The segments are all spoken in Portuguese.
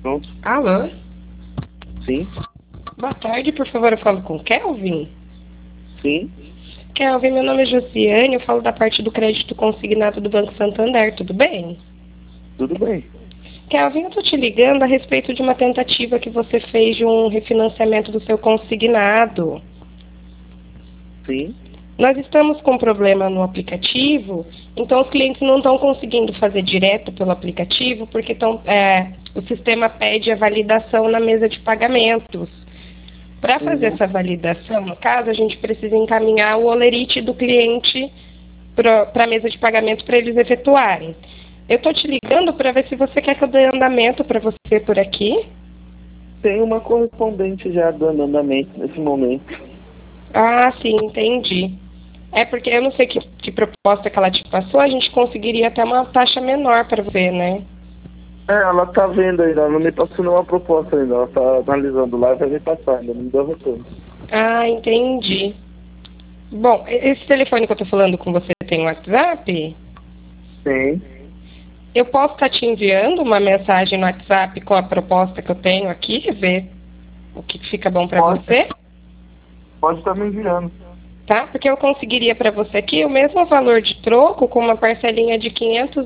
Pronto. Alô? Sim. Boa tarde, por favor, eu falo com Kelvin. Sim. Kelvin, meu nome é Josiane, eu falo da parte do crédito consignado do Banco Santander, tudo bem? Tudo bem. Kelvin, eu tô te ligando a respeito de uma tentativa que você fez de um refinanciamento do seu consignado. Sim. Nós estamos com um problema no aplicativo, então os clientes não estão conseguindo fazer direto pelo aplicativo porque o sistema pede a validação na mesa de pagamentos. Para fazer essa validação, no caso, a gente precisa encaminhar o holerite do cliente para a mesa de pagamento para eles efetuarem. Eu estou te ligando para ver se você quer que eu dê andamento para você por aqui. Tem uma correspondente já dando andamento nesse momento. Ah, sim, entendi. É porque eu não sei que proposta que ela te passou, a gente conseguiria até uma taxa menor para você, né? Ela tá vendo ainda, ela não me passou nenhuma proposta ainda. Ela tá analisando lá e vai me passar, ainda não me deu retorno. Ah, entendi. Bom, esse telefone que eu tô falando com você tem WhatsApp? Tem. Eu posso estar te enviando uma mensagem no WhatsApp com a proposta que eu tenho aqui, ver o que fica bom para Pode. você, Pode estar me enviando. tá? Porque eu conseguiria para você aqui o mesmo valor de troco com uma parcelinha de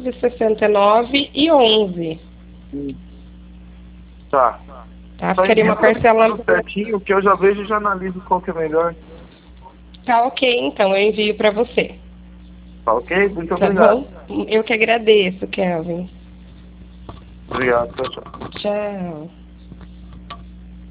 569,11, Tá. tá? Só Ficaria envia uma pra mim parcela... tudo certinho, que eu já vejo e já analiso qual que é melhor. Tá ok, então eu envio para você. Tá ok? Muito Tá obrigado. bom? Eu que agradeço, Kelvin. Obrigado, tchau, tchau. Tchau.